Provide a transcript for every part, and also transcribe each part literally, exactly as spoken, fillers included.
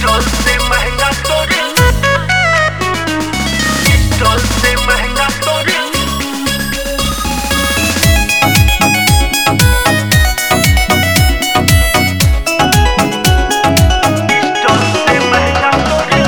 Pistol से महंगा तोरे, पिस्टल से महंगा तोरे, पिस्टल से महंगा तोरे।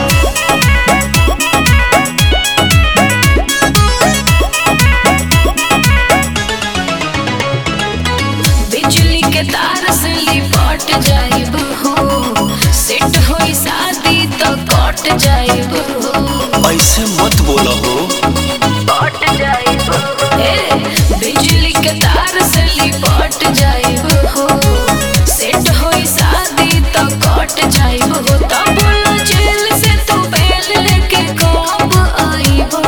बिजली के तार से लिपट जाइब हो, सेट होई शादी तो कट जाइब हो। ऐसे मत बोला हो। कट जाइब हो। ए, बिजली के तार से लिपट जाइब हो, सेट होई शादी तो कट जाइब हो। तब बोलो जेल से तू बेल लेके कब आइब?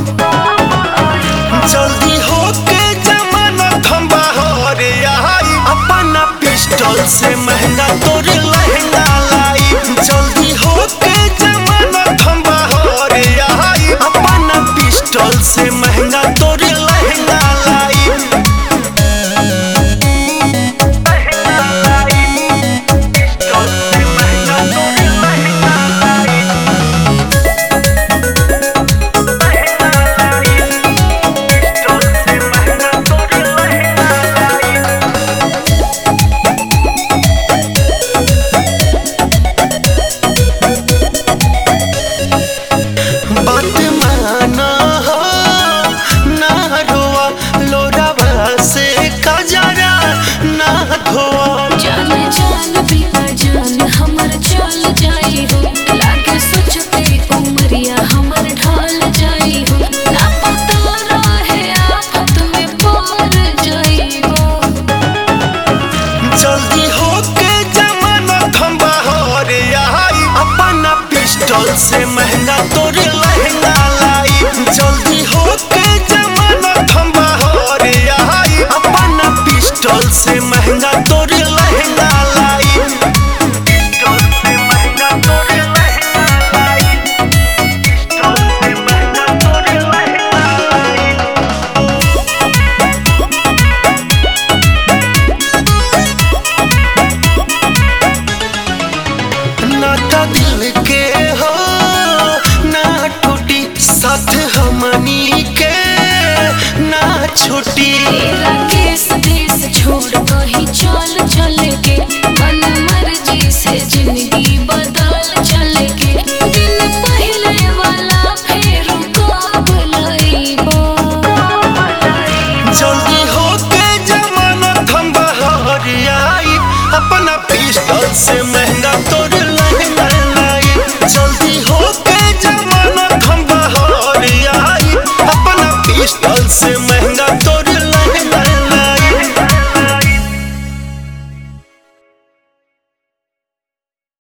जल्दी होके जमानत हम बाहर आई, अपना पिस्टल से महंगा तोरे लहंगा लाई। जल्दी होके जमानत हम बाहर आई, अपना पिस्टल से महंगा तोरे लहंगा लाई। महंगा लाई, पिस्टल से महंगा तोरे महंगा लाई, महंगा लाई, पिस्टल से महंगा तोरे महंगा लाई। बात माना हो ना रोआ, लोरावा से कजरा ना धोआ। जान जान बिना जान हमर चल जाई हो, लागे सोचते उमरिया हमर ढल जाई हो। ना पता रहे आफत में पड़ जाइबो। जल्दी होके जमानत हम बाहर आई, अपना पिस्टल से महंगा तोरे लहंगा लाई। जल्दी होके जमानत हम बाहर आई, अपना पिस्टल से महंगा तोरे लहंगा लाई। पिस्टल से महंगा तोरे लहंगा लाई, पिस्टल से महंगा तोरे लहंगा लाई। नाता दिल के हो ना टूटी, साथ हमनी के ना छूटी। तेरा केस देश छोड़ कहीं चल चल के, मन मर्जी से जिंदगी बदल चल के। दिन पहले वाला फेर कब लइबो? जल्दी होके जमानत हम बाहर आई, अपना पिस्टल से महंगा तोरे लहंगा लाई। जल्दी होके जमानत हम बाहर आई, अपना पिस्टल से महंगा तोरे